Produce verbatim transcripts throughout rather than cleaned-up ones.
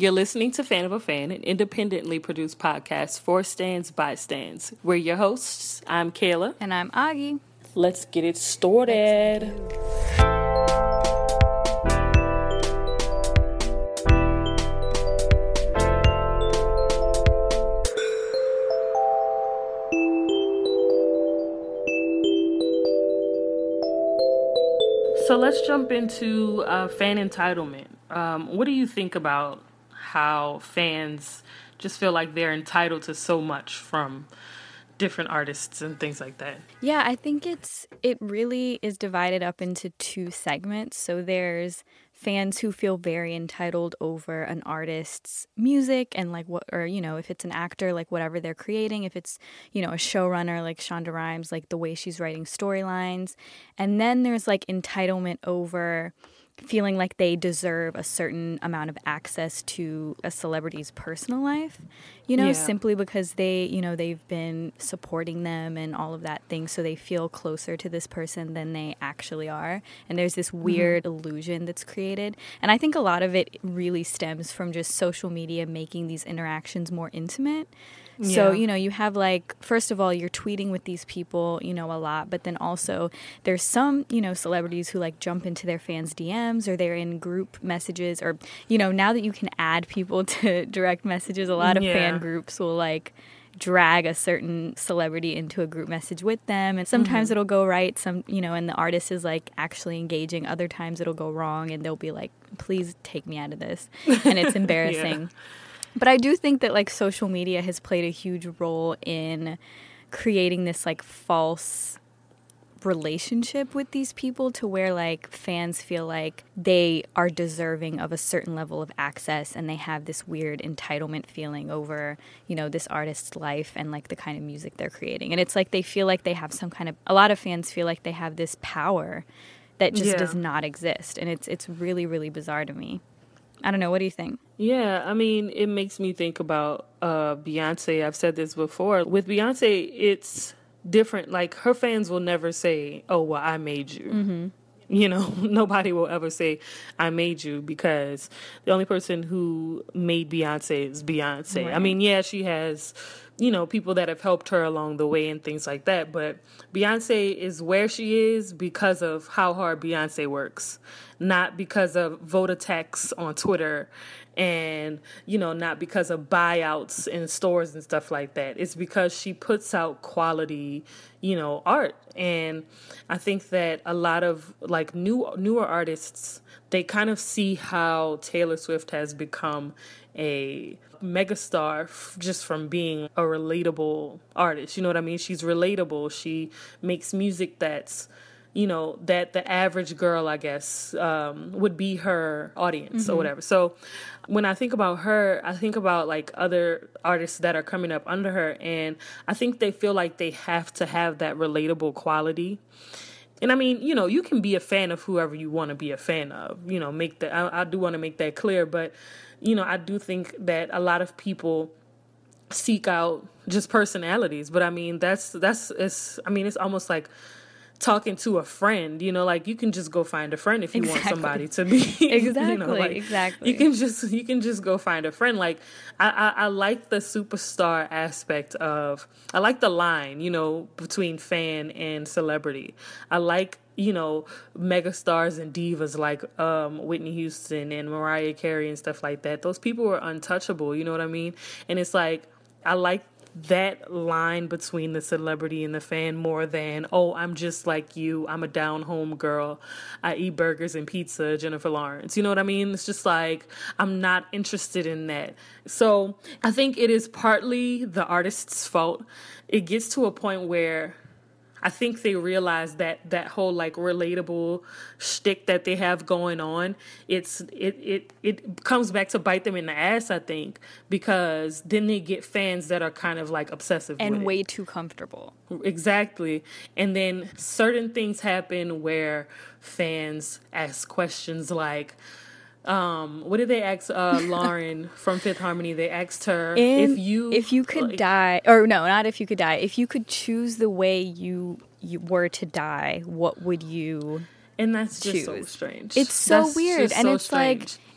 You're listening to Fan of a Fan, an independently produced podcast for stands by stands. We're your hosts. I'm Kayla. And I'm Augie. Let's get it started. So let's jump into uh, fan entitlement. Um, what do you think about how fans just feel like they're entitled to so much from different artists and things like that? Yeah, I think it's it really is divided up into two segments. So there's fans who feel very entitled over an artist's music and like what, or, you know, if it's an actor, like whatever they're creating, if it's, you know, a showrunner like Shonda Rhimes, like the way she's writing storylines. And then there's like entitlement over feeling like they deserve a certain amount of access to a celebrity's personal life, you know, yeah. simply because they, you know, they've been supporting them and all of that thing. So they feel closer to this person than they actually are. And there's this weird mm-hmm. illusion that's created. And I think a lot of it really stems from just social media making these interactions more intimate. Yeah. So, you know, you have like, first of all, you're tweeting with these people, you know, a lot, but then also there's some, you know, celebrities who like jump into their fans' D Ms or they're in group messages or, you know, now that you can add people to direct messages, a lot of yeah. fan groups will like drag a certain celebrity into a group message with them. And sometimes mm-hmm. it'll go right, some, you know, and the artist is like actually engaging. Other times it'll go wrong and they'll be like, please take me out of this. And it's embarrassing. yeah. But I do think that, like, social media has played a huge role in creating this, like, false relationship with these people to where, like, fans feel like they are deserving of a certain level of access and they have this weird entitlement feeling over, you know, this artist's life and, like, the kind of music they're creating. And it's like they feel like they have some kind of – a lot of fans feel like they have this power that just yeah. does not exist. And it's it's really, really bizarre to me. I don't know. What do you think? Yeah, I mean, it makes me think about uh, Beyonce. I've said this before. With Beyonce, it's different. Like, her fans will never say, oh, well, I made you. Mm-hmm. You know, nobody will ever say, I made you, because the only person who made Beyonce is Beyonce. Right. I mean, yeah, she has, you know, people that have helped her along the way and things like that. But Beyonce is where she is because of how hard Beyonce works, not because of vote attacks on Twitter and, you know, not because of buyouts in stores and stuff like that. It's because she puts out quality, you know, art. And I think that a lot of like new newer artists, they kind of see how Taylor Swift has become a megastar f- just from being a relatable artist. You know what I mean? She's relatable. She makes music that's, you know, that the average girl, I guess, um, would be her audience mm-hmm. or whatever. So when I think about her, I think about like other artists that are coming up under her, and I think they feel like they have to have that relatable quality. And I mean, you know, you can be a fan of whoever you want to be a fan of, you know, make that, I, I do want to make that clear. But, you know, I do think that a lot of people seek out just personalities. But I mean, that's, that's, it's, I mean, it's almost like talking to a friend, you know, like you can just go find a friend if you exactly. want somebody to be exactly you know, like, exactly you can just you can just go find a friend. Like I, I I like the superstar aspect of, I like the line, you know, between fan and celebrity. I like, you know, megastars and divas like um Whitney Houston and Mariah Carey and stuff like that. Those people were untouchable, you know what I mean? And it's like I like that line between the celebrity and the fan more than, oh, I'm just like you, I'm a down-home girl, I eat burgers and pizza, Jennifer Lawrence. You know what I mean? It's just like, I'm not interested in that. So I think it is partly the artist's fault. It gets to a point where I think they realize that that whole like relatable shtick that they have going on, it's it it it comes back to bite them in the ass, I think, because then they get fans that are kind of like obsessive and with way it. too comfortable. Exactly. And then certain things happen where fans ask questions like, Um, what did they ask uh, Lauren from Fifth Harmony? They asked her In, if you if you could like, die, or no, not if you could die. If you could choose the way you you were to die, what would you? And that's just choose? so strange. It's so that's weird, and so it's strange. like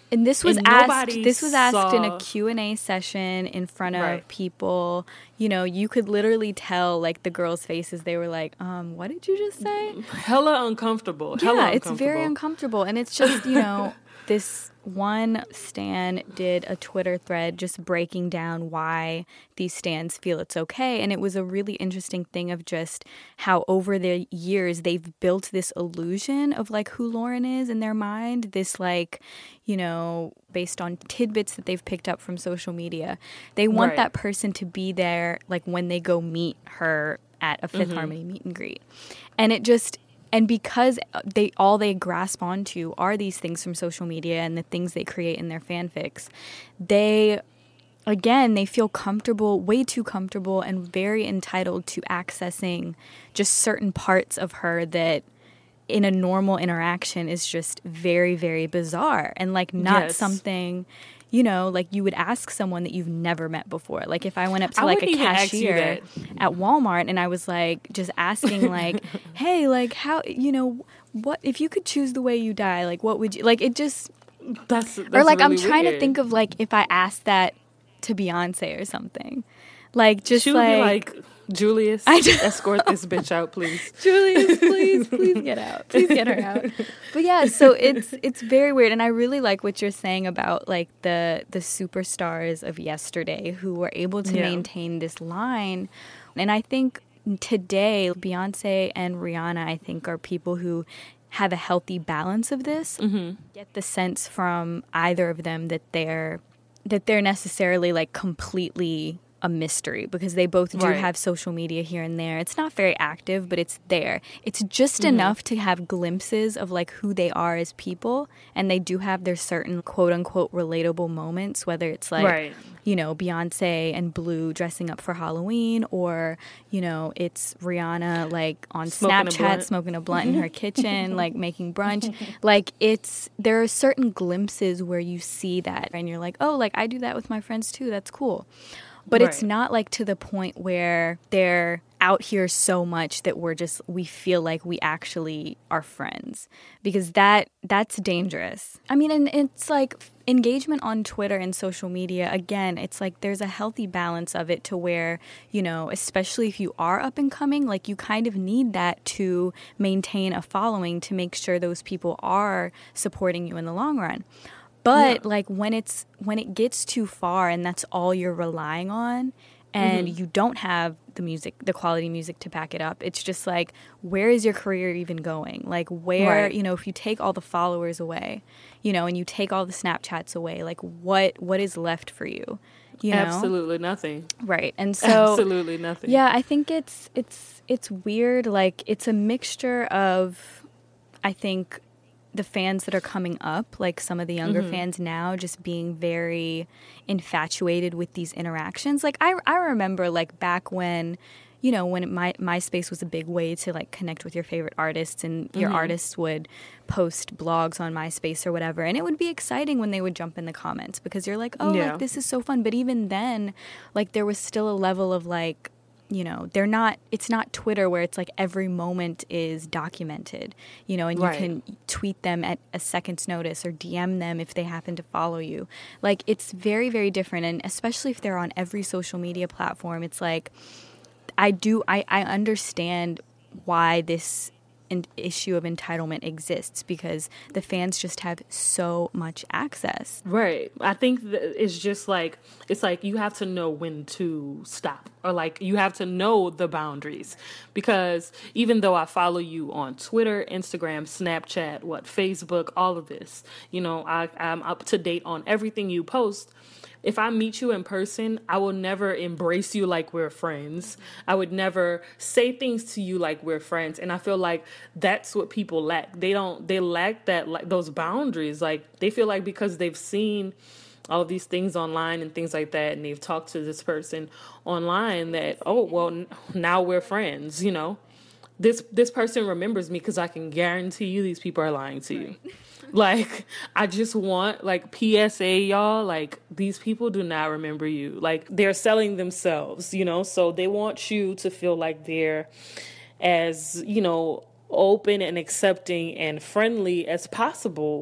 And this was and asked this was asked saw... in a Q and A session in front of right. people. You know, you could literally tell, like, the girls' faces. They were like, um, what did you just say? Hella uncomfortable. Yeah, Hella uncomfortable. It's very uncomfortable. And it's just, you know, this one stan did a Twitter thread just breaking down why these stans feel it's okay. And it was a really interesting thing of just how over the years they've built this illusion of, like, who Lauren is in their mind. This, like, you know, based on tidbits that they've picked up from social media. They want right. that person to be there, like, when they go meet her at a Fifth mm-hmm. Harmony meet and greet. And it just... And because they all they grasp onto are these things from social media and the things they create in their fanfics, they, again, they feel comfortable, way too comfortable, and very entitled to accessing just certain parts of her that in a normal interaction is just very, very bizarre and, like, not yes. something... You know, like, you would ask someone that you've never met before. Like, if I went up to, like, a cashier at Walmart and I was, like, just asking, like, hey, like, how, you know, what, if you could choose the way you die, like, what would you, like, it just, that's, that's or, like, really I'm trying weird. to think of, like, if I asked that to Beyonce or something. Like, just, she would like. be like, Julius, escort this bitch out, please. Julius, please, please get out. Please get her out. But yeah, so it's it's very weird. And I really like what you're saying about, like, the the superstars of yesterday who were able to yeah. maintain this line. And I think today, Beyonce and Rihanna, I think, are people who have a healthy balance of this. Mm-hmm. Get the sense from either of them that they're that they're necessarily, like, completely a mystery, because they both do right. have social media here and there. It's not very active, but it's there. It's just mm-hmm. enough to have glimpses of, like, who they are as people, and they do have their certain quote-unquote relatable moments, whether it's, like, right. you know, Beyonce and Blue dressing up for Halloween, or, you know, it's Rihanna, like, on smoking Snapchat, a smoking a blunt in her kitchen, like, making brunch. Like, it's, there are certain glimpses where you see that, and you're like, oh, like, I do that with my friends too, that's cool. But right. it's not, like, to the point where they're out here so much that we're just, we feel like we actually are friends. Because that that's dangerous. I mean, and it's like engagement on Twitter and social media, again, it's like there's a healthy balance of it to where, you know, especially if you are up and coming, like, you kind of need that to maintain a following to make sure those people are supporting you in the long run. But, yeah. like, when it's when it gets too far and that's all you're relying on, and mm-hmm. you don't have the music, the quality music to back it up, it's just like, where is your career even going? Like, where, right. you know, if you take all the followers away, you know, and you take all the Snapchats away, like, what what is left for you? You know? Absolutely nothing. Right. And so absolutely nothing. Yeah, I think it's it's it's weird. Like, it's a mixture of, I think, the fans that are coming up, like some of the younger mm-hmm. fans now, just being very infatuated with these interactions. Like, I, I remember, like, back when, you know, when my MySpace was a big way to, like, connect with your favorite artists, and your mm-hmm. artists would post blogs on MySpace or whatever, and it would be exciting when they would jump in the comments, because you're like, oh, yeah. like, this is so fun. But even then, like, there was still a level of, like, you know, they're not, it's not Twitter where it's like every moment is documented, you know, and you right. can tweet them at a second's notice or D M them if they happen to follow you. Like, it's very, very different. And especially if they're on every social media platform, it's like, I do, I, I understand why this an issue of entitlement exists, because the fans just have so much access. Right. I think that it's just like, it's like you have to know when to stop, or like you have to know the boundaries, because even though I follow you on Twitter, Instagram, Snapchat, what, Facebook, all of this, you know, I, I'm up to date on everything you post. If I meet you in person, I will never embrace you like we're friends. I would never say things to you like we're friends. And I feel like that's what people lack. They don't, they lack that, like, those boundaries. Like, they feel like because they've seen all of these things online and things like that, and they've talked to this person online, that, oh, well, n- now we're friends, you know. This this person remembers me, because I can guarantee you these people are lying to you. Right. Like, I just want, like, P S A, y'all, like, these people do not remember you. Like, they're selling themselves, you know, so they want you to feel like they're as, you know, open and accepting and friendly as possible,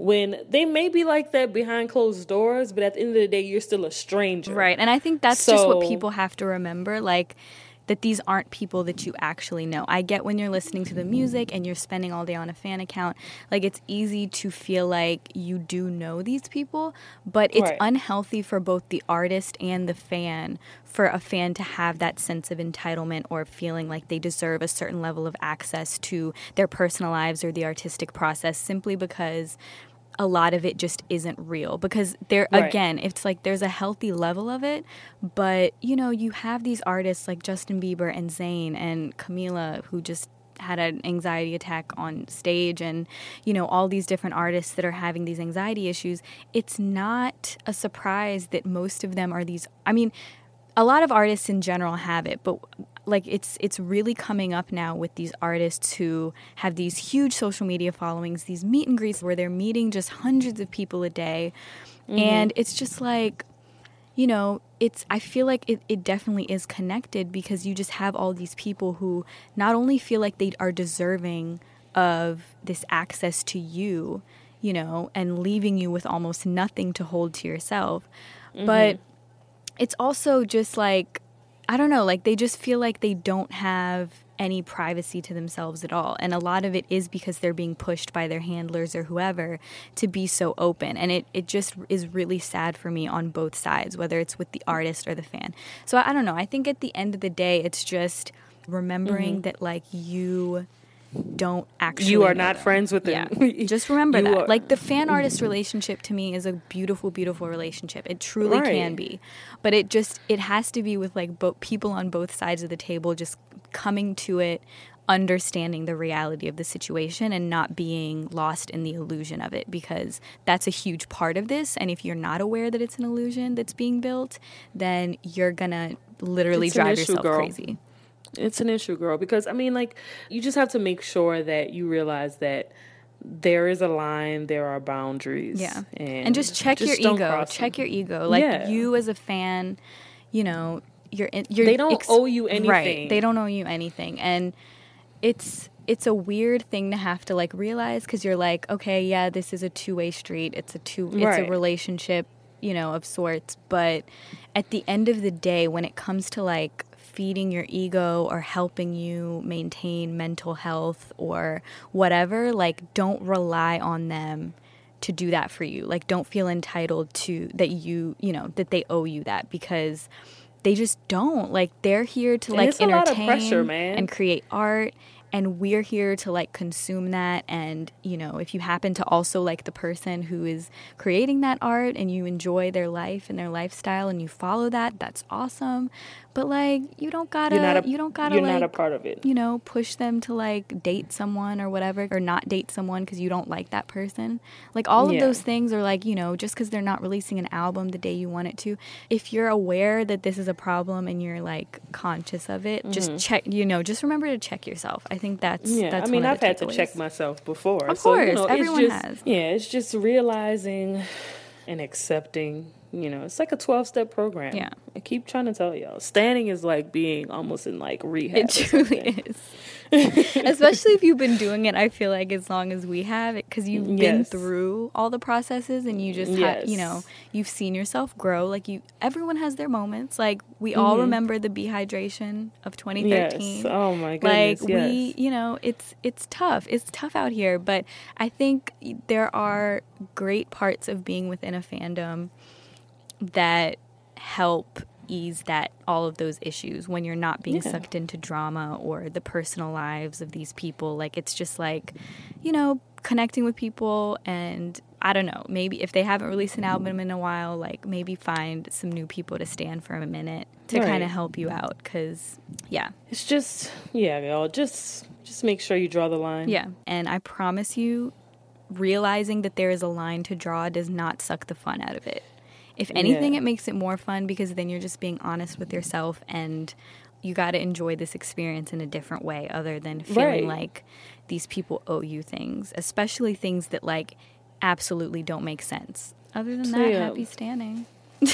when they may be like that behind closed doors, but at the end of the day, you're still a stranger. Right. And I think that's so, just what people have to remember. Like, that these aren't people that you actually know. I get when you're listening to the music and you're spending all day on a fan account, like it's easy to feel like you do know these people, but it's right. unhealthy for both the artist and the fan for a fan to have that sense of entitlement or feeling like they deserve a certain level of access to their personal lives or the artistic process simply because a lot of it just isn't real. Because there, right. again, it's like there's a healthy level of it, but, you know, you have these artists like Justin Bieber and Zayn and Camila who just had an anxiety attack on stage and, you know, all these different artists that are having these anxiety issues. It's not a surprise that most of them are these, I mean, a lot of artists in general have it, but like it's it's really coming up now with these artists who have these huge social media followings, these meet and greets where they're meeting just hundreds of people a day. Mm-hmm. And it's just like, you know, it's I feel like it, it definitely is connected because you just have all these people who not only feel like they are deserving of this access to you, you know, and leaving you with almost nothing to hold to yourself, mm-hmm. but it's also just like, I don't know, like they just feel like they don't have any privacy to themselves at all. And a lot of it is because they're being pushed by their handlers or whoever to be so open. And it, it just is really sad for me on both sides, whether it's with the artist or the fan. So I, I don't know. I think at the end of the day, it's just remembering mm-hmm. that like you don't actually you are know not them. friends with them. Yeah. Just remember You that. are- Like the fan artist relationship to me is a beautiful, beautiful relationship. It truly Right. can be. But it just it has to be with like bo- people on both sides of the table just coming to it, understanding the reality of the situation and not being lost in the illusion of it, because that's a huge part of this. And if you're not aware that it's an illusion that's being built, then you're gonna literally It's an drive issue, yourself girl. crazy. It's an issue, girl, because, I mean, like, you just have to make sure that you realize that there is a line, there are boundaries. Yeah. And, And just check just your don't ego. cross Check them. your ego. Like, Yeah. you as a fan, you know, you're... In, you're They don't ex- owe you anything. Right. They don't owe you anything. And it's... It's a weird thing to have to, like, realize, because you're like, okay, yeah, this is a two-way street. It's a two... It's Right. a relationship, you know, of sorts. But at the end of the day, when it comes to, like, feeding your ego or helping you maintain mental health or whatever, like, don't rely on them to do that for you. Like, don't feel entitled to that you, you know, that they owe you that, because they just don't. Like, they're here to, And like, it's a lot of entertain pressure, man. and create art. And we're here to, like, consume that. And, you know, if you happen to also like the person who is creating that art and you enjoy their life and their lifestyle and you follow that, that's awesome. But, like, you don't gotta, You're not a, you don't gotta, you're like, not a part of it. you know, push them to, like, date someone or whatever, or not date someone because you don't like that person. Like, all of Yeah. those things are, like, you know, just because they're not releasing an album the day you want it to. If you're aware that this is a problem and you're, like, conscious of it, mm-hmm. just check, you know, just remember to check yourself. I think that's, Yeah, that's I mean, one of I've the had to takeaways. check myself before. Of so, course, you know, everyone it's just, has. Yeah, it's just realizing and accepting. You know, it's like a twelve-step program. Yeah. I keep trying to tell y'all. Standing is like being almost in, like, rehab. It truly is. Especially if you've been doing it, I feel like, as long as we have it, because you've been Yes. through all the processes and you just Yes. have, you know, you've seen yourself grow. Like, you, everyone has their moments. Like, we all remember the dehydration of twenty thirteen. Yes. Oh, my goodness, Like, yes. we, you know, it's, it's tough. It's tough out here. But I think there are great parts of being within a fandom that help ease that all of those issues when you're not being Yeah. sucked into drama or the personal lives of these people. Like, it's just like, you know, connecting with people, and I don't know, maybe if they haven't released an album in a while, like, maybe find some new people to stand for a minute to Right. kind of help you out, because yeah It's just, yeah, y'all, just, just make sure you draw the line. yeah and I promise you, realizing that there is a line to draw does not suck the fun out of it. If anything, Yeah. it makes it more fun, because then you're just being honest with yourself, and you got to enjoy this experience in a different way, other than feeling Right. like these people owe you things, especially things that, like, absolutely don't make sense. Other than So, that, yeah. happy standing.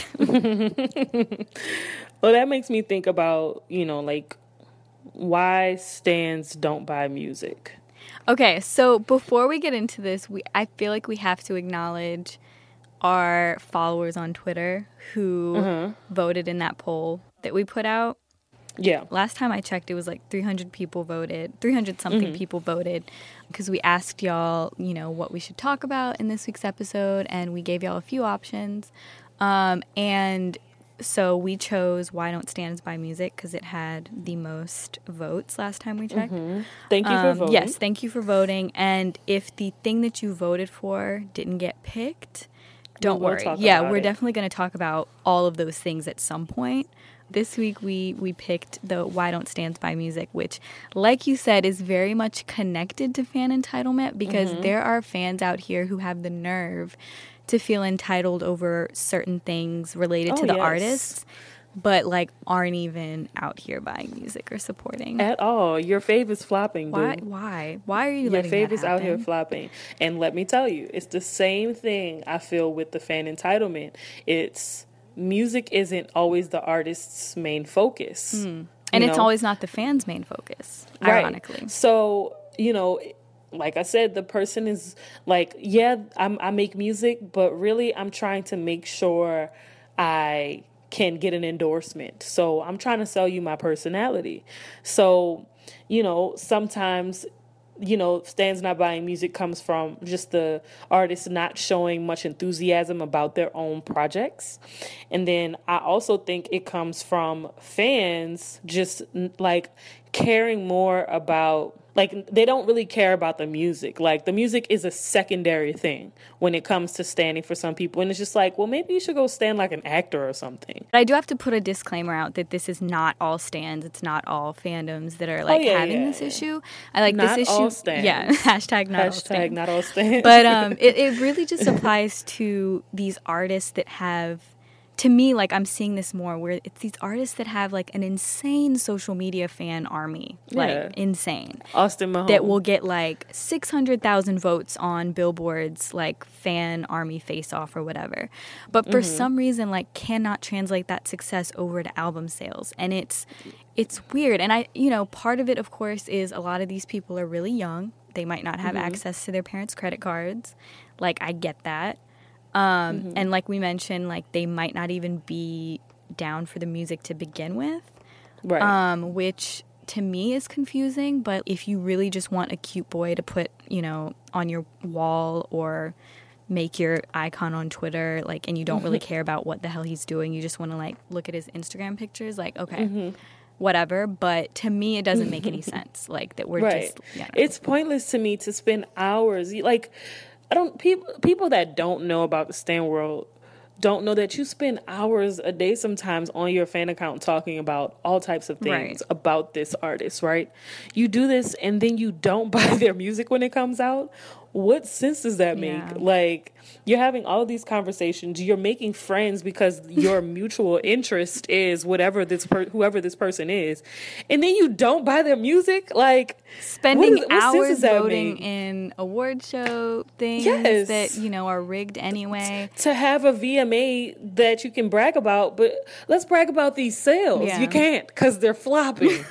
Well, that makes me think about, you know, like, why stands don't buy music. Okay, so before we get into this, we I feel like we have to acknowledge our followers on Twitter who mm-hmm. voted in that poll that we put out. Yeah. Last time I checked, it was like three hundred people voted, three hundred something mm-hmm. people voted, because we asked y'all, you know, what we should talk about in this week's episode, and we gave y'all a few options. Um, and so we chose Why Don't Stands Buy Music because it had the most votes last time we checked. Mm-hmm. Thank you um, for voting. Yes, thank you for voting. And if the thing that you voted for didn't get picked, don't we'll worry. Talk yeah, about we're it. definitely going to talk about all of those things at some point. This week we, we picked the Why Don't Stands Buy Music, which, like you said, is very much connected to fan entitlement because mm-hmm. there are fans out here who have the nerve to feel entitled over certain things related oh, to the yes. artists, but like aren't even out here buying music or supporting at all. Your fave is flopping, why dude. why why are you your letting fave that is happen? out here flopping? And let me tell you, it's the same thing I feel with the fan entitlement. It's music isn't always the artist's main focus, mm. and it's know? always not the fans' main focus, ironically. Right. So you know, like I said, the person is like, yeah, I'm, I make music, but really I'm trying to make sure I can get an endorsement. So I'm trying to sell you my personality. So, you know, sometimes, you know, stands not buying music comes from just the artist not showing much enthusiasm about their own projects. And then I also think it comes from fans just like caring more about, like, they don't really care about the music. Like, the music is a secondary thing when it comes to standing for some people. And it's just like, well, maybe you should go stand like an actor or something. But I do have to put a disclaimer out that this is not all stands. It's not all fandoms that are, like, oh, yeah, having yeah. this issue. I like not this issue. All stands. Yeah, hashtag not hashtag all stands. not all stands. But um, it, it really just applies to these artists that have... To me, like, I'm seeing this more where it's these artists that have, like, an insane social media fan army. Like, yeah. insane. Austin Mahone. That will get, like, six hundred thousand votes on Billboard's, like, fan army face-off or whatever. But for mm-hmm. some reason, like, cannot translate that success over to album sales. And it's it's weird. And, I, you know, part of it, of course, is a lot of these people are really young. They might not have mm-hmm. access to their parents' credit cards. Like, I get that. Um, mm-hmm. And like we mentioned, like they might not even be down for the music to begin with, right? Um, which to me is confusing. But if you really just want a cute boy to put, you know, on your wall or make your icon on Twitter, like, and you don't really care about what the hell he's doing, you just want to like look at his Instagram pictures, like, okay. Mm-hmm. Whatever, but to me it doesn't make any sense. Like that we're right. just yeah, it's pointless to me to spend hours like. I don't people people that don't know about the stan world don't know that you spend hours a day sometimes on your fan account talking about all types of things right. about this artist, right? You do this and then you don't buy their music when it comes out. What sense does that make? Yeah. Like, you're having all these conversations. You're making friends because your mutual interest is whatever this per- whoever this person is, and then you don't buy their music. Like, spending what is, what hours that voting mean? in award show things yes. that you know are rigged anyway. To have a V M A that you can brag about, but let's brag about these sales. Yeah. You can't because they're flopping.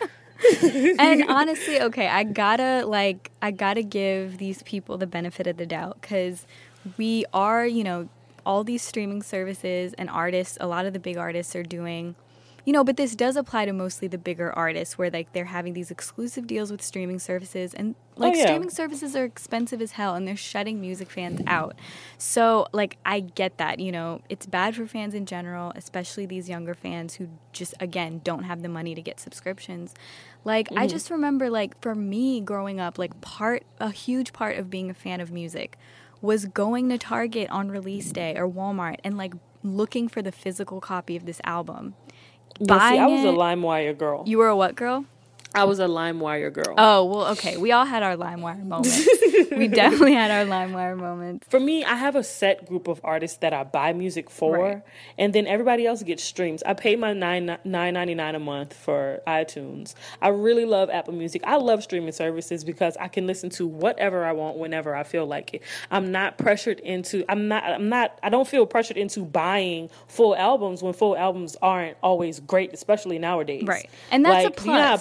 And honestly, okay, I gotta like I gotta give these people the benefit of the doubt because we are, you know, all these streaming services and artists. A lot of the big artists are doing, you know, but this does apply to mostly the bigger artists where like they're having these exclusive deals with streaming services and like oh, yeah. streaming services are expensive as hell and they're shutting music fans out. So like I get that, you know, it's bad for fans in general, especially these younger fans who just again don't have the money to get subscriptions. Like mm-hmm. I just remember like for me growing up, like part a huge part of being a fan of music was going to Target on release day or Walmart and like looking for the physical copy of this album. Yeah, see, I was it. a LimeWire girl. You were a what girl? I was a LimeWire girl. Oh, well, okay. We all had our LimeWire moments. We definitely had our LimeWire moments. For me, I have a set group of artists that I buy music for, right. and then everybody else gets streams. I pay my nine nine ninety nine a month for iTunes. I really love Apple Music. I love streaming services because I can listen to whatever I want whenever I feel like it. I'm not pressured into. I'm not. I'm not. I don't feel pressured into buying full albums when full albums aren't always great, especially nowadays. Right, and that's like, a plus. You know how pissed I was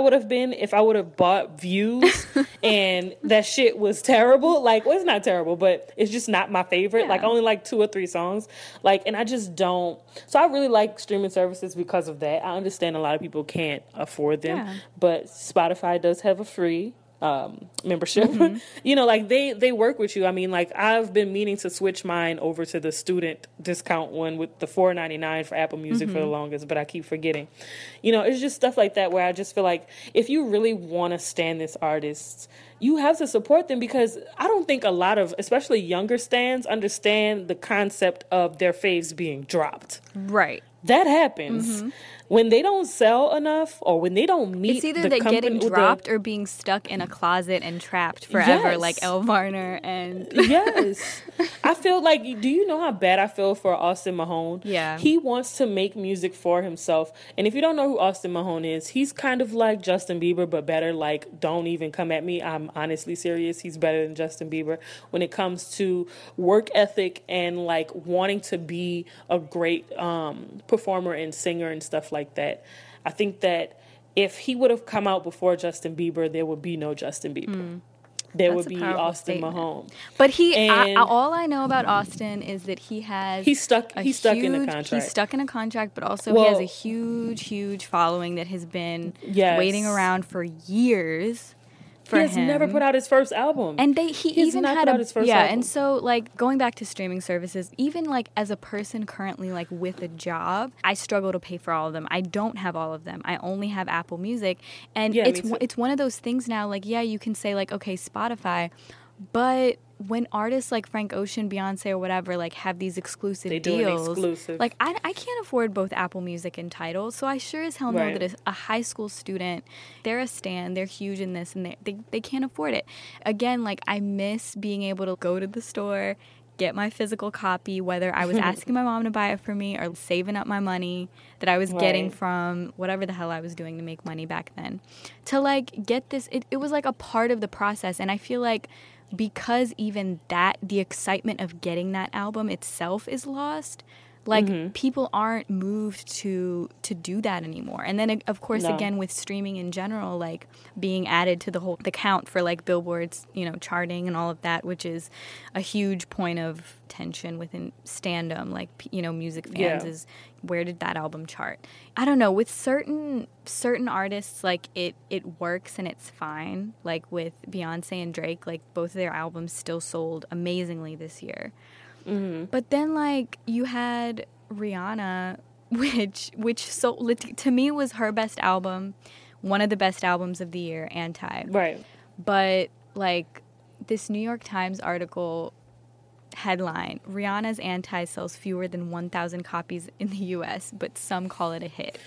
would have been if I would have bought views and that shit was terrible. Like, well, it's not terrible, but it's just not my favorite. Yeah. Like, only like two or three songs. Like, and I just don't. So I really like streaming services because of that. I understand a lot of people can't afford them, yeah. but Spotify does have a free um membership. Mm-hmm. You know, like they they work with you. I mean, like I've been meaning to switch mine over to the student discount one with the four ninety-nine for Apple Music mm-hmm. for the longest, but I keep forgetting. You know, it's just stuff like that where I just feel like if you really want to stand this artist, you have to support them, because I don't think a lot of, especially younger stans, understand the concept of their faves being dropped. Right. That happens. Mm-hmm. When they don't sell enough, or when they don't meet it's either the they're company, getting dropped the, or being stuck in a closet and trapped forever, yes. like Elle Varner and yes. I feel like, do you know how bad I feel for Austin Mahone? Yeah. He wants to make music for himself. And if you don't know who Austin Mahone is, he's kind of like Justin Bieber, but better. Like, don't even come at me. I'm honestly serious. He's better than Justin Bieber when it comes to work ethic and like wanting to be a great um, performer and singer and stuff like that. I think that if he would have come out before Justin Bieber, there would be no Justin Bieber. Mm. There That's would be Austin statement. Mahone. But he, I, all I know about Austin is that he has he's stuck. He's huge, stuck in a contract. He's stuck in a contract, but also well, he has a huge, huge following that has been yes. waiting around for years. For he has him. never put out his first album, and they he, he even had a his first yeah. album. And so, like, going back to streaming services, even like as a person currently like with a job, I struggle to pay for all of them. I don't have all of them. I only have Apple Music, and yeah, it's it's one of those things now. Like, yeah, you can say like, okay, Spotify, but when artists like Frank Ocean, Beyonce, or whatever, like have these exclusive they deals, do an exclusive. like I, I can't afford both Apple Music and Tidal, so I sure as hell know right. that a, a high school student, they're a stan, they're huge in this, and they, they they can't afford it. Again, like I miss being able to go to the store, get my physical copy, whether I was asking my mom to buy it for me or saving up my money that I was right. getting from whatever the hell I was doing to make money back then, to like get this. It, it was like a part of the process, and I feel like because even that, the excitement of getting that album itself is lost, like mm-hmm. people aren't moved to to do that anymore. And then of course no. again with streaming in general, like being added to the whole the count for like Billboard's, you know, charting and all of that, which is a huge point of tension within standom, like, you know, music fans yeah. is where did that album chart? I don't know, with certain certain artists, like it it works and it's fine. Like with Beyonce and Drake, like both of their albums still sold amazingly this year. Mm-hmm. But then, like, you had Rihanna, which which so to me was her best album, one of the best albums of the year, Anti. Right. But like this New York Times article headline: Rihanna's Anti sells fewer than one thousand copies in the U S, but some call it a hit.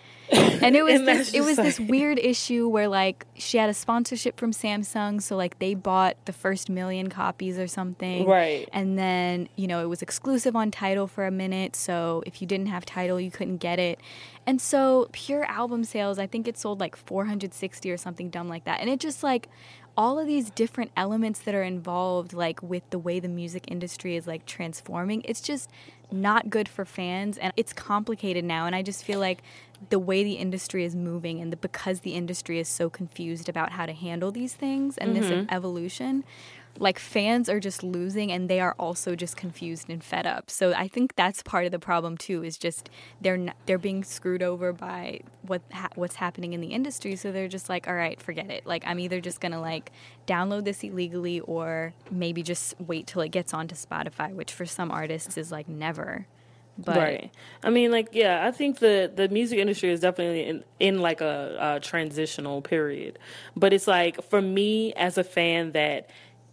And it was and this, it was like... this weird issue where like she had a sponsorship from Samsung, so like they bought the first million copies or something, right? And then, you know, it was exclusive on Tidal for a minute, so if you didn't have Tidal, you couldn't get it. And so pure album sales, I think it sold like four hundred sixty or something dumb like that. And it just like all of these different elements that are involved, like with the way the music industry is like transforming, it's just not good for fans, and it's complicated now. And I just feel like the way the industry is moving, and the, because the industry is so confused about how to handle these things and mm-hmm. this evolution, like fans are just losing, and they are also just confused and fed up. So I think that's part of the problem too, is just they're not, they're being screwed over by what ha- what's happening in the industry. So they're just like, all right, forget it. Like I'm either just gonna like download this illegally, or maybe just wait till it gets onto Spotify, which for some artists is like never. But right. I mean, like, yeah, I think the, the music industry is definitely in, in like a, a transitional period. But it's like, for me as a fan that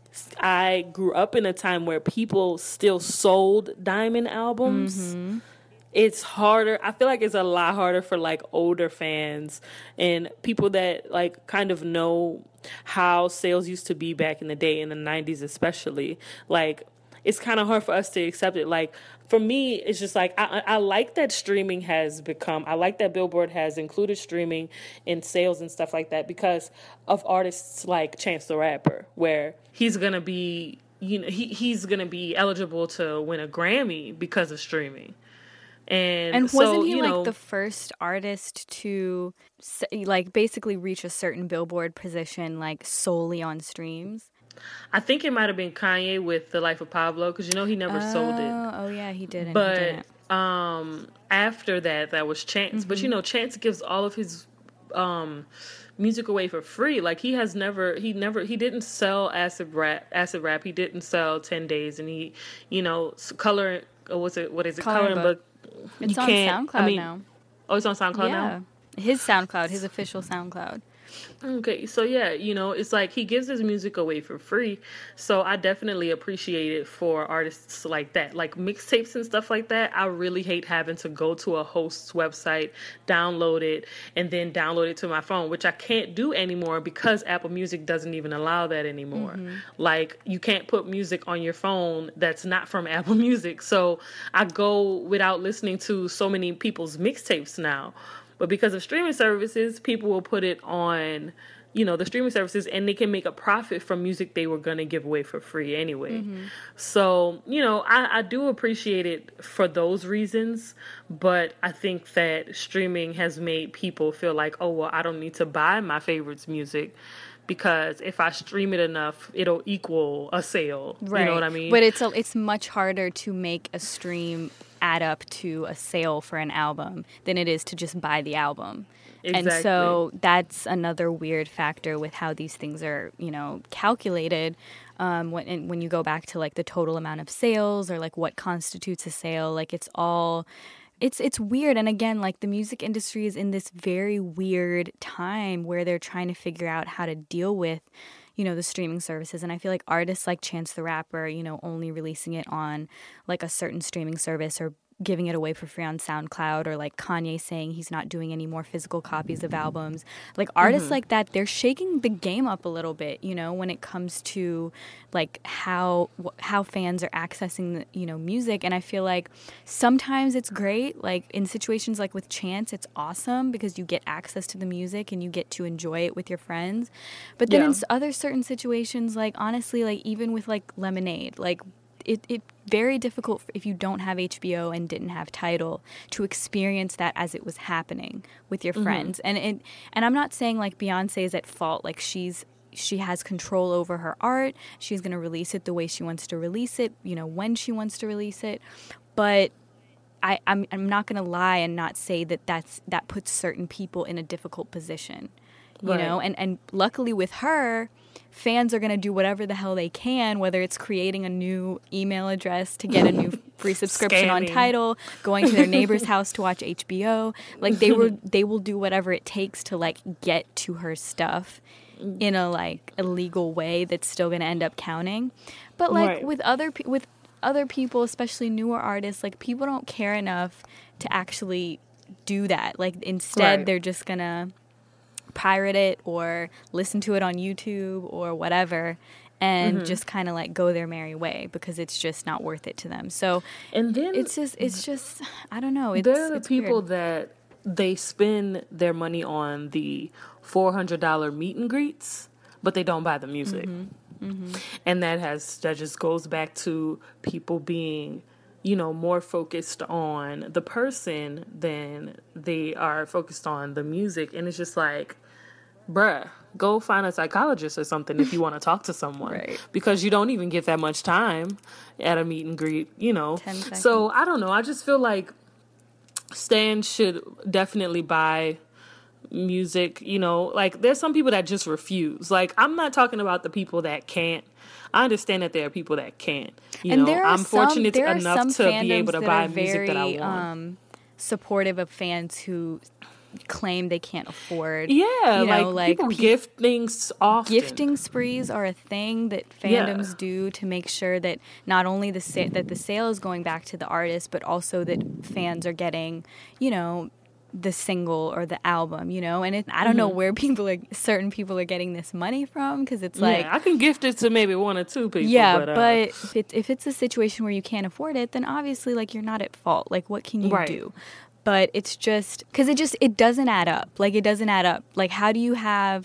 I grew up in a time where people still sold diamond albums, mm-hmm. it's harder. I feel like it's a lot harder for like older fans and people that like kind of know how sales used to be back in the day, in the nineties especially. Like, it's kind of hard for us to accept it. Like, for me, it's just like, I, I like that streaming has become, I like that Billboard has included streaming in sales and stuff like that because of artists like Chance the Rapper, where he's going to be, you know, he he's going to be eligible to win a Grammy because of streaming. And, and so, wasn't he you like know, the first artist to like basically reach a certain Billboard position like solely on streams? I think it might have been Kanye with The Life of Pablo, because, you know, he never oh, sold it. Oh, yeah, he didn't. But he didn't. Um, after that, that was Chance. Mm-hmm. But, you know, Chance gives all of his um, music away for free. Like, he has never, he never, he didn't sell Acid Rap, Acid Rap. He didn't sell ten days. And he, you know, Color, or what's it, what is it? Coloring Book. It's you on can't, SoundCloud I mean, now. Oh, it's on SoundCloud yeah. now? His SoundCloud, his official SoundCloud. Okay, so yeah, you know, it's like he gives his music away for free. So I definitely appreciate it for artists like that. Like mixtapes and stuff like that, I really hate having to go to a host's website, download it, and then download it to my phone, which I can't do anymore because Apple Music doesn't even allow that anymore. Mm-hmm. Like, you can't put music on your phone that's not from Apple Music. So I go without listening to so many people's mixtapes now. But because of streaming services, people will put it on, you know, the streaming services, and they can make a profit from music they were going to give away for free anyway. Mm-hmm. So, you know, I, I do appreciate it for those reasons, but I think that streaming has made people feel like, oh, well, I don't need to buy my favorites music, because if I stream it enough, it'll equal a sale. Right. You know what I mean? But it's a, it's much harder to make a stream add up to a sale for an album than it is to just buy the album. Exactly. And so that's another weird factor with how these things are, you know, calculated. Um, when when you go back to like the total amount of sales or like what constitutes a sale, like it's all, it's it's weird. And again, like the music industry is in this very weird time where they're trying to figure out how to deal with, you know, the streaming services. And I feel like artists like Chance the Rapper, you know, only releasing it on like a certain streaming service or giving it away for free on SoundCloud, or like Kanye saying he's not doing any more physical copies of albums. Like artists mm-hmm. like that, they're shaking the game up a little bit, you know, when it comes to like how how fans are accessing the, you know, music. And I feel like sometimes it's great, like in situations like with Chance, it's awesome because you get access to the music and you get to enjoy it with your friends. But then yeah. in other certain situations, like honestly, like even with like Lemonade, like It, it very difficult if you don't have H B O and didn't have Tidal to experience that as it was happening with your mm-hmm. friends. And it, and I'm not saying like Beyonce is at fault. Like she's she has control over her art. She's going to release it the way she wants to release it, you know, when she wants to release it. But I, I'm I'm not going to lie and not say that that's that puts certain people in a difficult position, you right. know. And and luckily with her, fans are going to do whatever the hell they can, whether it's creating a new email address to get a new free subscription Scamming. on Tidal, going to their neighbor's house to watch H B O. Like they were, they will do whatever it takes to like get to her stuff in a like a legal way that's still going to end up counting. But like right. with other pe- with other people, especially newer artists, like people don't care enough to actually do that. Like instead, right. they're just gonna pirate it or listen to it on YouTube or whatever and mm-hmm. just kind of like go their merry way because it's just not worth it to them. So and then it's just it's just I don't know. It's, there are the it's people weird. that they spend their money on the four hundred dollars meet and greets, but they don't buy the music. Mm-hmm. Mm-hmm. And that has that just goes back to people being, you know, more focused on the person than they are focused on the music. And it's just like, bruh, go find a psychologist or something if you want to talk to someone. Right. Because you don't even get that much time at a meet and greet, you know. ten seconds. So, I don't know. I just feel like Stan should definitely buy music, you know. Like, there's some people that just refuse. Like, I'm not talking about the people that can't. I understand that there are people that can't. You and know, there are I'm some, fortunate there enough are some to be able to buy very, music that I want. Um, supportive of fans who claim they can't afford. Yeah, you know, like, like people pe- gift things often. Gifting sprees are a thing that fandoms yeah. do to make sure that not only the sa- that the sale is going back to the artist, but also that fans are getting, you know, the single or the album, you know. And it, I don't mm-hmm. know where people are, certain people are getting this money from, because it's like, yeah, I can gift it to maybe one or two people. Yeah, but, uh, but if, it, if it's a situation where you can't afford it, then obviously, like, you're not at fault. Like, what can you right. do? But it's just because it just it doesn't add up. Like, it doesn't add up. Like, how do you have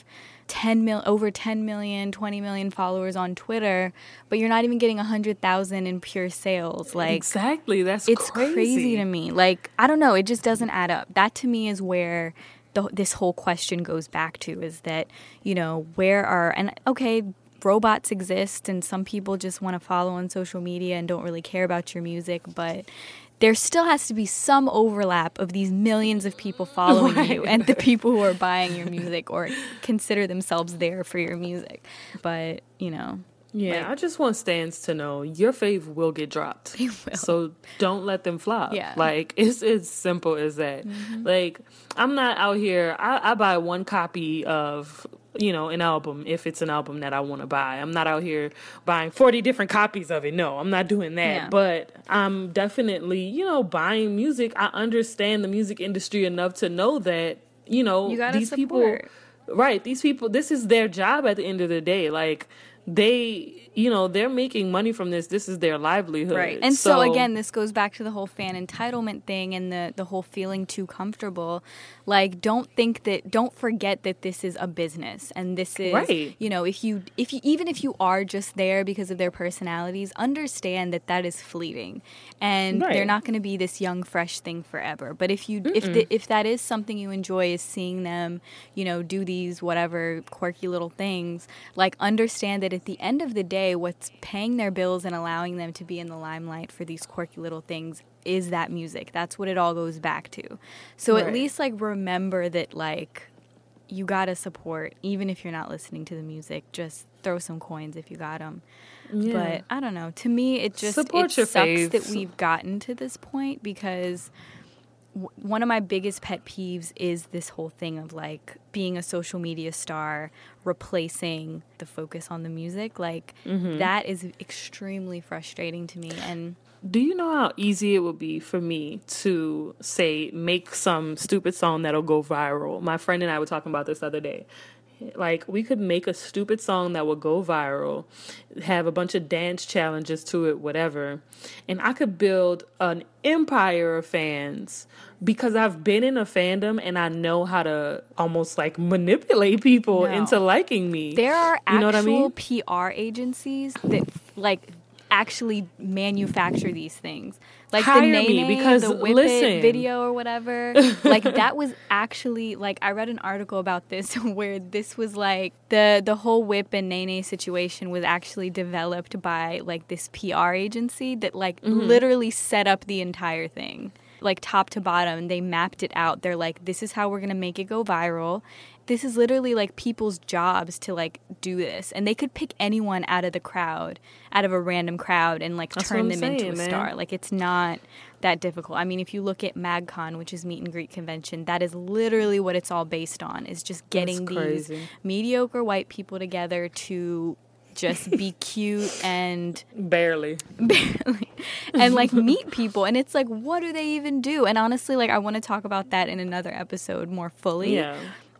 ten mil over ten million, twenty million followers on Twitter, but you're not even getting one hundred thousand in pure sales. Like, exactly. That's it's crazy. crazy to me. Like, I don't know. It just doesn't add up. That to me is where the, this whole question goes back to, is that, you know, where are, and okay, robots exist and some people just want to follow on social media and don't really care about your music, but there still has to be some overlap of these millions of people following right. you and the people who are buying your music or consider themselves there for your music. But, you know. Yeah, like, I just want stans to know your fave will get dropped. They will. So don't let them flop. Yeah. Like, it's as simple as that. Mm-hmm. Like, I'm not out here. I, I buy one copy of, you know, an album if it's an album that I want to buy. I'm not out here buying forty different copies of it. No, I'm not doing that. Yeah. But I'm definitely, you know, buying music. I understand the music industry enough to know that, you know, you gotta these support. people, right, these people, this is their job at the end of the day. Like, they, you know, they're making money from this. This is their livelihood. Right. And so, so again, this goes back to the whole fan entitlement thing and the, the whole feeling too comfortable. Like, don't think that, don't forget that this is a business. And this is, right. you know, if you, if you, even if you are just there because of their personalities, understand that that is fleeting. And right. they're not going to be this young, fresh thing forever. But if you, Mm-mm. if the, if that is something you enjoy, is seeing them, you know, do these whatever quirky little things, like, understand that at the end of the day, what's paying their bills and allowing them to be in the limelight for these quirky little things is that music. That's what it all goes back to. So right. at least, like, remember that, like, you gotta support, even if you're not listening to the music. Just throw some coins if you got them. Yeah. But I don't know. To me, it just support it your sucks faves. That we've gotten to this point, because one of my biggest pet peeves is this whole thing of, like, being a social media star replacing the focus on the music. Like, mm-hmm. that is extremely frustrating to me. And do you know how easy it would be for me to, say, make some stupid song that'll go viral? My friend and I were talking about this the other day. Like, we could make a stupid song that would go viral, have a bunch of dance challenges to it, whatever, and I could build an empire of fans because I've been in a fandom and I know how to almost, like, manipulate people no. into liking me. There are you know actual what I mean? P R agencies that, like, actually manufacture these things. Like Hire the Nene, me because, the Whip listen. It video or whatever. Like, that was actually, like, I read an article about this where this was, like, the, the whole Whip and Nene situation was actually developed by, like, this P R agency that, like, mm-hmm. literally set up the entire thing. Like, top to bottom, and they mapped it out. They're like, this is how we're going to make it go viral. This is literally, like, people's jobs to, like, do this. And they could pick anyone out of the crowd, out of a random crowd, and, like, That's turn them saying, into a man. star. Like, it's not that difficult. I mean, if you look at MagCon, which is Meet and Greet Convention, that is literally what it's all based on, is just getting these mediocre white people together to just be cute and barely barely and, like, meet people. And it's like, what do they even do? And honestly, like, I want to talk about that in another episode more fully. Yeah.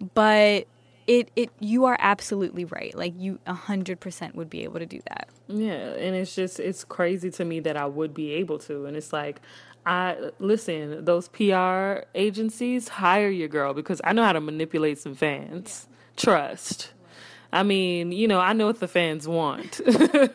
But it, it you are absolutely right. Like, you one hundred percent would be able to do that. Yeah, and it's just, it's crazy to me that I would be able to. And it's like, I listen, those P R agencies, hire your girl, because I know how to manipulate some fans. Yeah. Trust. I mean, you know, I know what the fans want.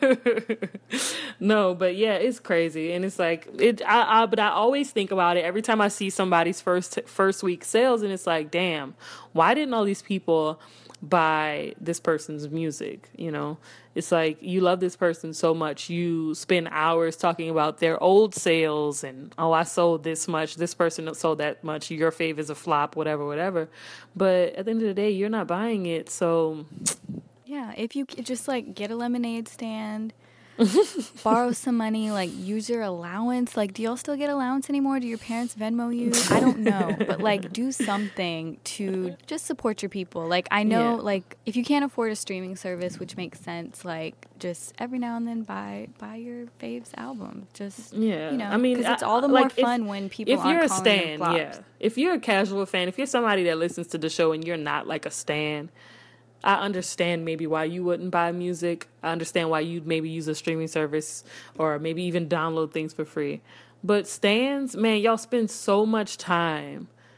No, but yeah, it's crazy. And it's like, it. I, I, but I always think about it every time I see somebody's first first week sales, and it's like, damn, why didn't all these people buy this person's music? You know, it's like, you love this person so much, you spend hours talking about their old sales and, oh, I sold this much, this person sold that much, your fave is a flop, whatever, whatever. But at the end of the day, you're not buying it, so yeah, if you just, like, get a lemonade stand, borrow some money, like, use your allowance. Like, do y'all still get allowance anymore? Do your parents Venmo you? I don't know. But, like, do something to just support your people. Like, I know, yeah. like, if you can't afford a streaming service, which makes sense, like, just every now and then buy buy your fave's album. Just, yeah. you know, I mean, because it's I, all the more like, fun if, when people if aren't you're a calling stan, them flops. yeah. If you're a casual fan, if you're somebody that listens to the show and you're not, like, a stan, I understand maybe why you wouldn't buy music. I understand why you'd maybe use a streaming service or maybe even download things for free. But stans, man, y'all spend so much time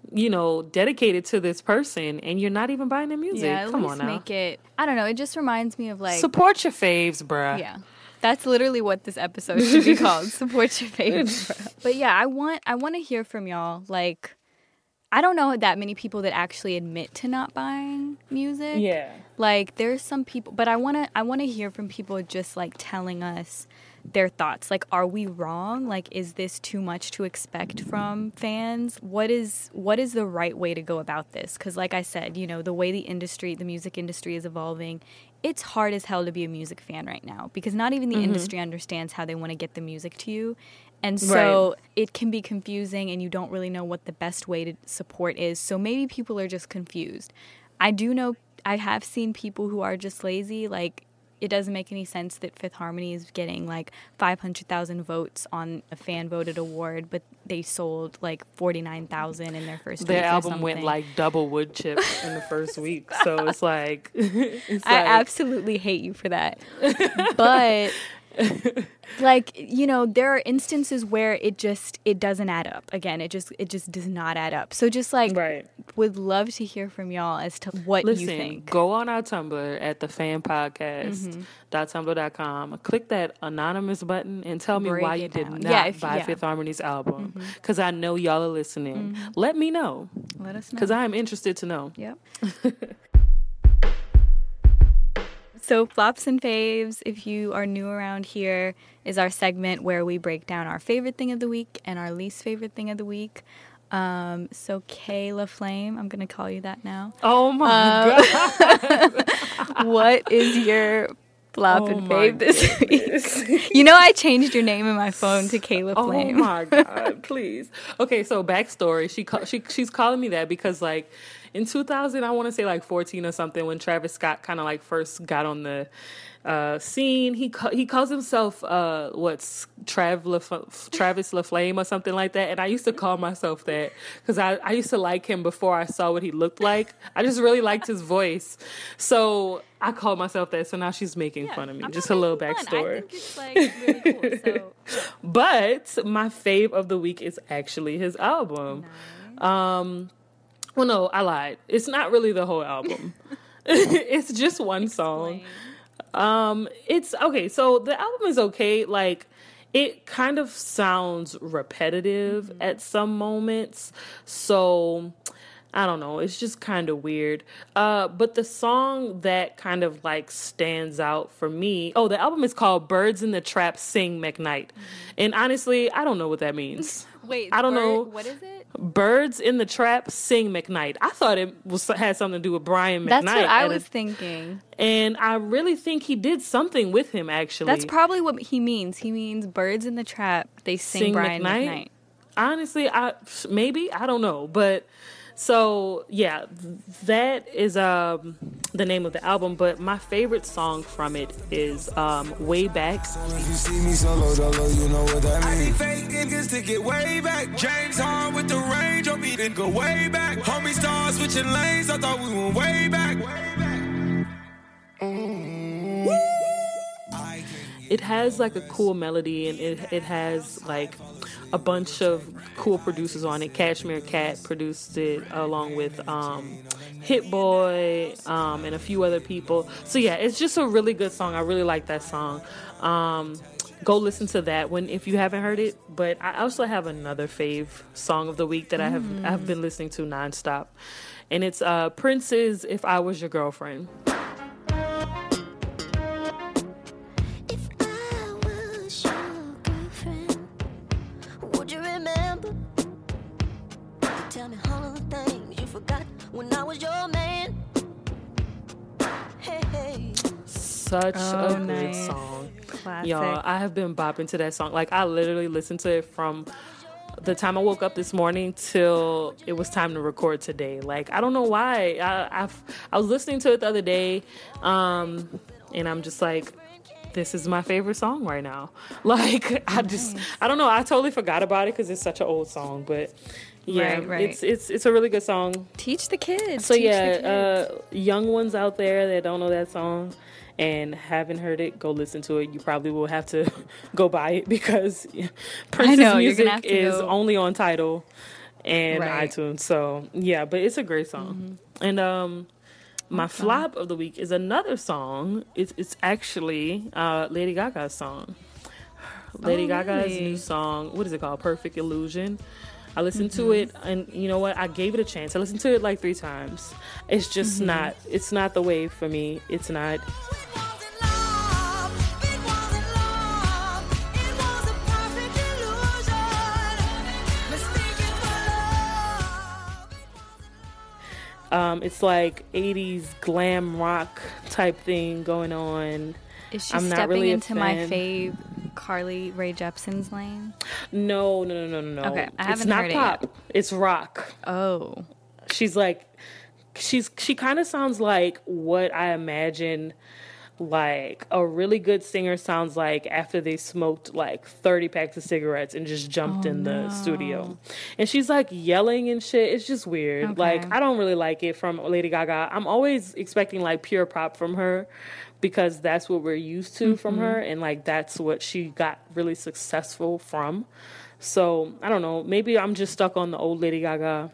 you know, dedicated to this person and you're not even buying their music. Yeah, at Come least on now. make it, I don't know, it just reminds me of like... Support your faves, bruh. Yeah. That's literally what this episode should be called. Support your faves. But yeah, I want I want to hear from y'all. Like, I don't know that many people that actually admit to not buying music. Yeah. Like, there's some people, but I want to I want to hear from people just like telling us their thoughts. Like, are we wrong? Like, is this too much to expect from fans? What is what is the right way to go about this? Because like I said, you know, the way the industry, the music industry is evolving, it's hard as hell to be a music fan right now because not even the mm-hmm. industry understands how they want to get the music to you. And so right. it can be confusing and you don't really know what the best way to support is. So maybe people are just confused. I do know, I have seen people who are just lazy. Like, it doesn't make any sense that Fifth Harmony is getting like five hundred thousand votes on a fan voted award, but they sold like forty-nine thousand in their first week. Their album went like double wood chip in the first week. So it's like, it's I like... absolutely hate you for that. But like, you know, there are instances where it just, it doesn't add up. Again, it just, it just does not add up. So just like, right. would love to hear from y'all as to what Listen, you think. Go on our Tumblr at the fan podcast dot tumblr dot com. Click that anonymous button and tell me Break why you it did down. not Yeah, if- buy yeah. Fifth Harmony's album. Because I know y'all are listening. Let me know. Let us know. Because I am interested to know. Yep. So Flops and Faves, if you are new around here, is our segment where we break down our favorite thing of the week and our least favorite thing of the week. Um, so Kayla Flame, I'm going to call you that now. Oh my uh, God. What is your flop oh and fave this goodness. week? You know I changed your name in my phone to Kayla Flame. Oh my God, please. Okay, so backstory. She call, she she's calling me that because like in two thousand, I want to say like fourteen or something, when Travis Scott kind of like first got on the uh, scene, he ca- he calls himself uh, what's Trav Laf- Travis LaFlame or something like that, and I used to call myself that because I, I used to like him before I saw what he looked like. I just really liked his voice, so I called myself that. So now she's making yeah, fun of me. I'm Just a little backstory. I think it's like really cool. So. But my fave of the week is actually his album. Nice. Um, well, no, I lied. It's not really the whole album. It's just one song. Um, it's okay. So the album is okay. Like, it kind of sounds repetitive mm-hmm. at some moments. So I don't know. It's just kind of weird. Uh, but the song that kind of like stands out for me. Oh, the album is called Birds in the Trap Sing McKnight. Mm-hmm. And honestly, I don't know what that means. Wait, I don't bird, know. What is it? Birds in the Trap Sing McKnight. I thought it was had something to do with Brian McKnight. That's what I was a, thinking. And I really think he did something with him, actually. That's probably what he means. He means birds in the trap. They sing, Sing Brian McKnight. McKnight. Honestly, I maybe. I don't know. But so, yeah, that is um, the name of the album. But my favorite song from it is um, Way Back. So if you see me solo, dolo, you know what that means. I be fake niggas to get way back. James Hard with the range, on me then go way back. Homie stars switching lanes, I thought we went way back. Mm. It has like a cool melody, and it it has like a bunch of cool producers on it. Cashmere Cat produced it along with um, Hit Boy um, and a few other people. So yeah, it's just a really good song. I really like that song. Um, go listen to that one if you haven't heard it. But I also have another fave song of the week that mm. I have I've been listening to nonstop, and it's uh, Prince's "If I Was Your Girlfriend." Such oh, a good nice. song. Classic. Y'all, I have been bopping to that song. Like, I literally listened to it from the time I woke up this morning till it was time to record today. Like, I don't know why. I I've, I was listening to it the other day, um, and I'm just like, this is my favorite song right now. Like, I just, I don't know. I totally forgot about it because it's such an old song, but yeah, right, right. it's it's it's a really good song. Teach the kids. So Teach yeah, the kids. Uh, young ones out there that don't know that song and haven't heard it, go listen to it. You probably will have to go buy it because Prince's know, music have to is go. only on Tidal. and Right. iTunes. So yeah, but it's a great song. Mm-hmm. And um, my awesome. flop of the week is another song. It's it's actually uh, Lady Gaga's song. Lady Oh, Gaga's really? new song. What is it called? Perfect Illusion. I listened Mm-hmm. to it, and you know what? I gave it a chance. I listened to it like three times. It's just Mm-hmm. not. It's not the wave for me. It's not. Um, it's like eighties glam rock type thing going on. Is she I'm not stepping really a into my fan. fave Carly Rae Jepsen's lane? No, no, no, no, no, no. Okay, I it's haven't not heard it pop. yet. It's rock. Oh. She's like, she's she kind of sounds like what I imagine like a really good singer sounds like after they smoked like thirty packs of cigarettes and just jumped Oh, in the no. studio. And she's like yelling and shit. It's just weird. Okay. Like, I don't really like it from Lady Gaga. I'm always expecting like pure pop from her because that's what we're used to Mm-hmm. from her, and like that's what she got really successful from. So I don't know, maybe I'm just stuck on the old Lady Gaga.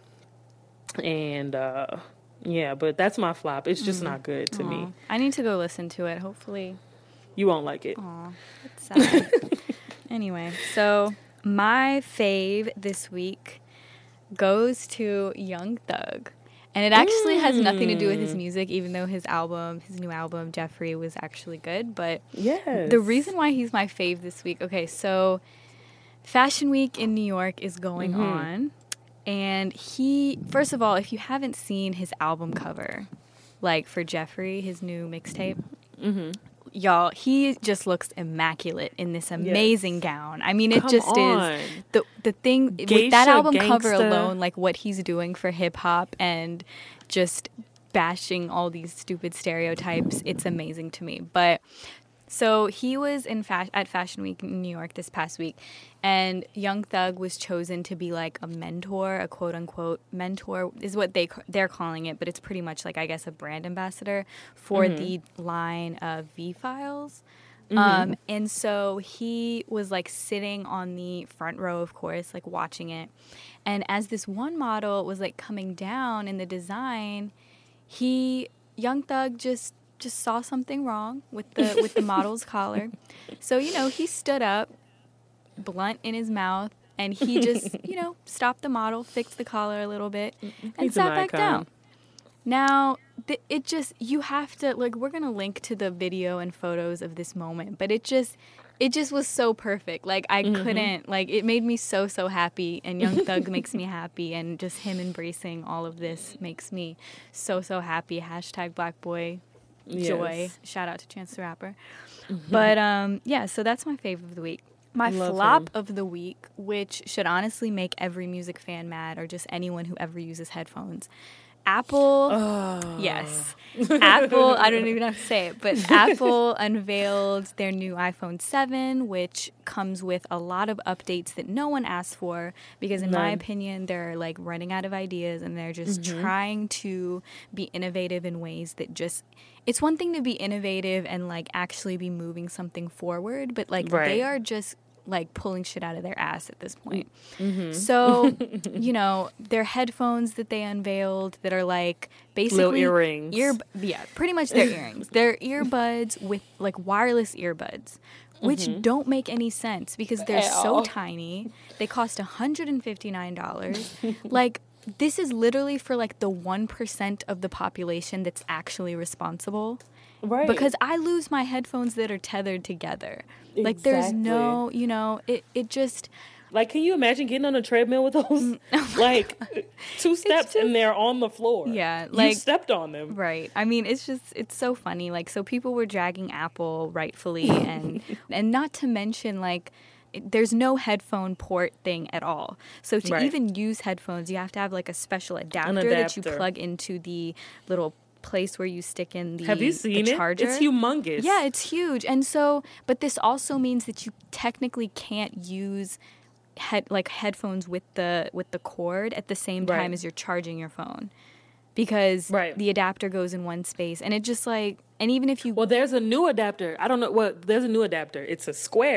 And uh yeah, but that's my flop. It's just not good to me. Aw. I need to go listen to it. Hopefully. You won't like it. Aw, that's sad. Anyway, so my fave this week goes to Young Thug. And it actually has nothing to do with his music, even though his album, his new album, Jeffrey, was actually good. But Yes. the reason why he's my fave this week, okay, so Fashion Week in New York is going Mm-hmm. on. And he, first of all, if you haven't seen his album cover, like for Jeffrey, his new mixtape, Mm-hmm. y'all, he just looks immaculate in this amazing gown. I mean, it Come just on. is the the thing with Geisha, that album cover gangsta. alone, like what he's doing for hip hop and just bashing all these stupid stereotypes. It's amazing to me. But so he was in fa- at Fashion Week in New York this past week, and Young Thug was chosen to be like a mentor, a quote unquote mentor is what they they're calling it, but it's pretty much like, I guess, a brand ambassador for Mm-hmm. the line of V Files. Mm-hmm. Um, and so he was like sitting on the front row, of course, like watching it. And as this one model was like coming down in the design, he Young Thug just just saw something wrong with the with the model's collar. So, you know, he stood up, blunt in his mouth, and he just, you know, stopped the model, fixed the collar a little bit, and He's sat an back icon. down. Now, th- it just, you have to, like, we're going to link to the video and photos of this moment, but it just, it just was so perfect. Like, I Mm-hmm. couldn't, like, it made me so, so happy, and Young Thug makes me happy, and just him embracing all of this makes me so, so happy. Hashtag Black Boy Joy. Yes. Shout out to Chance the Rapper. But, um, yeah, so that's my fave of the week. My Love flop him. of the week, which should honestly make every music fan mad, or just anyone who ever uses headphones. Apple, Oh. yes. Apple, I don't even know how to say it, but Apple unveiled their new iPhone seven, which comes with a lot of updates that no one asked for, because in my None. opinion, they're like running out of ideas, and they're just Mm-hmm. trying to be innovative in ways that just, it's one thing to be innovative and like actually be moving something forward, but like Right. they are just like pulling shit out of their ass at this point. Mm-hmm. So, you know, their headphones that they unveiled that are like basically Little earrings. Ear, yeah, pretty much their earrings. They're earbuds with like wireless earbuds, which don't make any sense because they're At so all. tiny. They cost one hundred fifty-nine dollars. Like, this is literally for like the one percent of the population that's actually responsible. Right. Because I lose my headphones that are tethered together. Like, there's Exactly. no, you know, it, it just, Like, can you imagine getting on a treadmill with those? like, two steps and they're on the floor. Yeah, you like- stepped on them. right. I mean, it's just, it's so funny. Like, so people were dragging Apple rightfully, and and not to mention, like, it- there's no headphone port thing at all. So to Right. even use headphones, you have to have like a special adapter, that you adapter. plug into the little place where you stick in the, Have you the seen it? charger. It's humongous. Yeah, it's huge. And so, but this also means that you technically can't use head like headphones with the with the cord at the same time Right. as you're charging your phone, because Right. the adapter goes in one space, and it just like, and even if you Well, there's a new adapter. I don't know what. There's a new adapter. It's a square,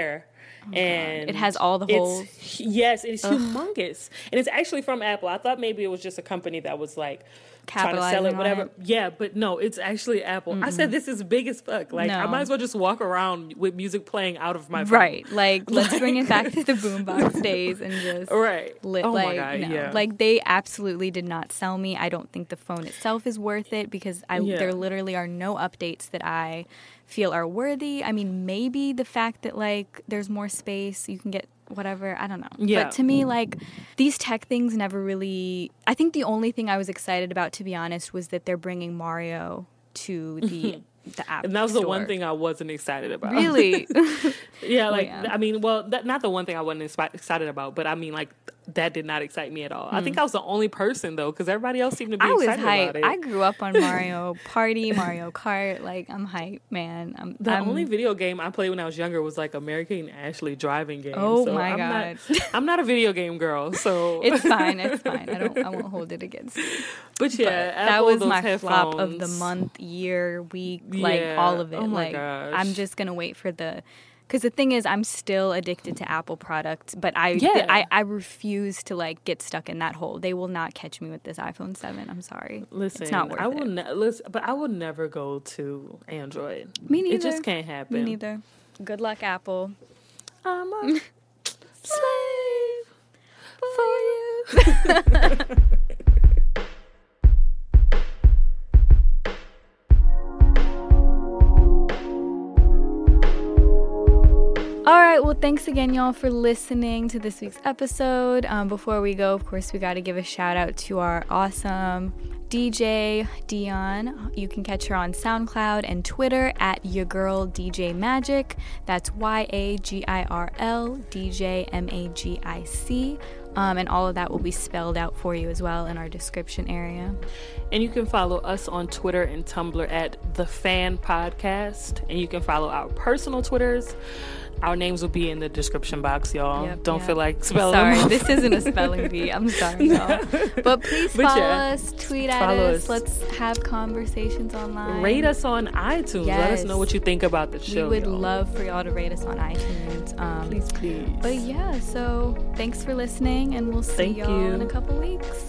Oh, and God. It has all the holes. Yes, it's Ugh. humongous. And it's actually from Apple. I thought maybe it was just a company that was like trying to sell it, whatever. It. Yeah, but no, it's actually Apple. Mm-mm. I said, this is big as fuck. Like, no. I might as well just walk around with music playing out of my phone. Right. Like, let's bring it back to the boombox days and just right. Lit, oh, like, my God, no. yeah. Like, they absolutely did not sell me. I don't think the phone itself is worth it because I yeah. there literally are no updates that I feel are worthy. I mean, maybe the fact that, like, there's more space, you can get whatever, I don't know. Yeah. But to me, like, these tech things never really... I think the only thing I was excited about, to be honest, was that they're bringing Mario to the the app And that was store. the one thing I wasn't excited about. Really? yeah, like, well, yeah. I mean, well, that, not the one thing I wasn't inspi- excited about, but I mean, like, that did not excite me at all. Mm. I think I was the only person, though, because everybody else seemed to be I excited was hyped. about it. I grew up on Mario Party, Mario Kart. Like, I'm hyped, man. I'm, the I'm, only video game I played when I was younger was, like, American Ashley driving game. Oh, so my I'm God. Not, I'm not a video game girl, so... It's fine. It's fine. I don't. I won't hold it against you. But, yeah, but Apple, that was those my headphones. flop of the month, year, week, like, yeah. all of it. Oh, my like, gosh. I'm just going to wait for the... Because the thing is, I'm still addicted to Apple products, but I, yeah. I I refuse to, like, get stuck in that hole. They will not catch me with this iPhone seven. I'm sorry. Listen, it's not worth I will it. ne- listen, but I will never go to Android. Me neither. It just can't happen. Me neither. Good luck, Apple. I'm a slave for you. All right, well, thanks again, y'all, for listening to this week's episode. Um, before we go, of course, we got to give a shout out to our awesome D J, Dion. You can catch her on SoundCloud and Twitter at your girl D J Magic. That's Y A G I R L D J M A G I C. Um, and all of that will be spelled out for you as well in our description area. And you can follow us on Twitter and Tumblr at The Fan Podcast. And you can follow our personal Twitters. Our names will be in the description box, y'all. Yep, Don't yep. feel like spelling sorry, them off. This isn't a spelling bee. I'm sorry, y'all. But please But follow yeah, us, tweet at follow us. us. Let's have conversations online. Rate us on iTunes. Yes. Let us know what you think about the show. We would y'all. love for y'all to rate us on iTunes. Um, Please, please. But yeah, so thanks for listening, and we'll see Thank y'all you. in a couple weeks.